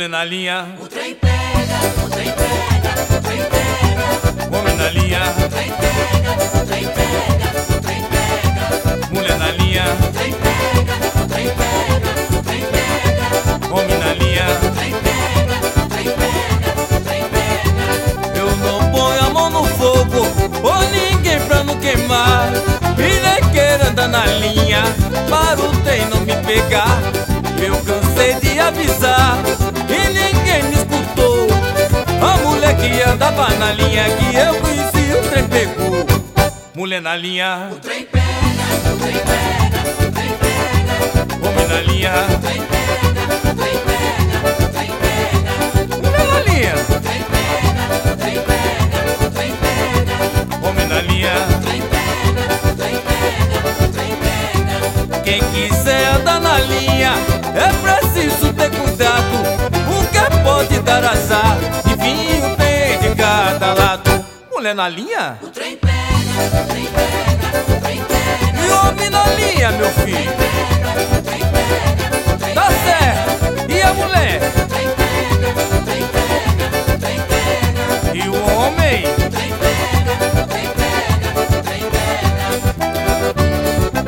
Mulher na linha, o trem pega, o trem pega, o trem pega. homem na linha, O trem pega, o trem pega, o trem pega. mulher na linha, O trem pega, o trem pega, o trem pega. homem na linha. O trem pega, o trem pega, o trem pega. Eu não ponho a mão no fogo por ninguém pra não queimar. E nem quero andar na linha para o trem não me pegar. Eu cansei de avisar e ninguém me escutou. A mulher que andava na linha que eu conheci, o trem pegou. Mulher na linha, O trem pega, o trem pega, o trem pega. homem na linha, O trem pega, o trem pega, o trem pega. mulher na linha, O trem pega, o trem pega, o trem pega. homem na linha. O trem pega, o trem pega, o trem pega. Quem quiser andar na linha é preciso ter cuidado, porque pode dar azar e vinho tem de cada lado. Mulher na linha O trem pega, o trem pega, o trem pega. e homem na linha, meu filho. O trem pega, o trem Tá certo. E a mulher? trem pega, o trem pega, o trem pega. E o homem? O trem pega, o trem pega, o trem pega.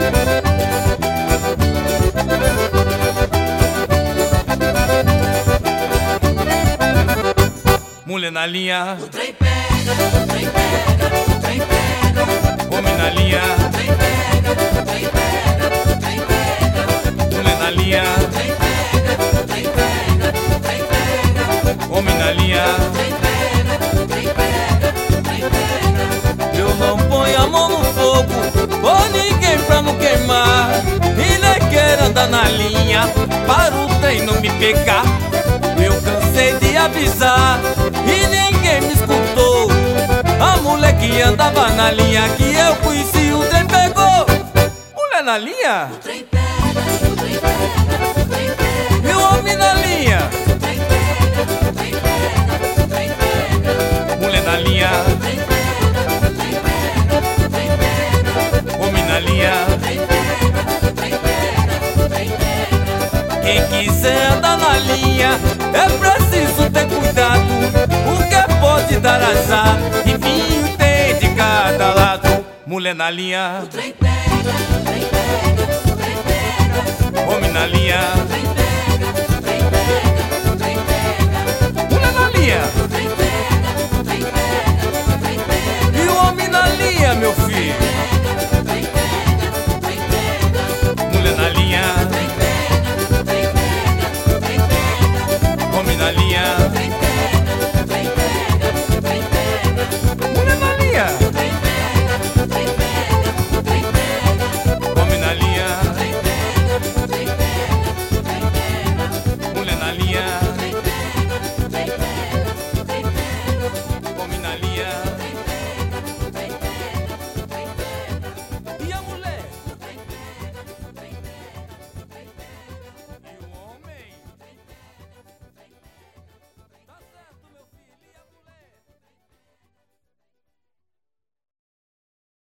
Mulher na linha, O trem pega, o trem pega, o trem pega. homem na linha, O trem pega, o trem pega, o trem pega. mulher na linha, O trem pega, o trem pega, o trem pega. homem na linha. O trem pega, o trem pega, o trem pega. Eu não ponho a mão no fogo por ninguém pra não queimar. E nem quero andar na linha para o trem não me pegar. Eu cansei de avisar e ninguém me escutou. A mulher que andava na linha que eu conheci, o trem pegou. Mulher na linha O trem pega, o trem pega, o trem pega. e o homem na linha. O trem pega, o trem pega, o trem pega. Mulher na linha, O trem pega, o trem pega, o trem pega. homem na linha. O trem pega, o trem pega, o trem pega. Quem quiser andar na linha é preciso ter cuidado, porque pode dar azar e vinho tem de cada lado. Mulher na linha, O trem pega, o trem pega, o trem pega. homem na linha, O trem pega, o trem pega, o trem pega. mulher na linha.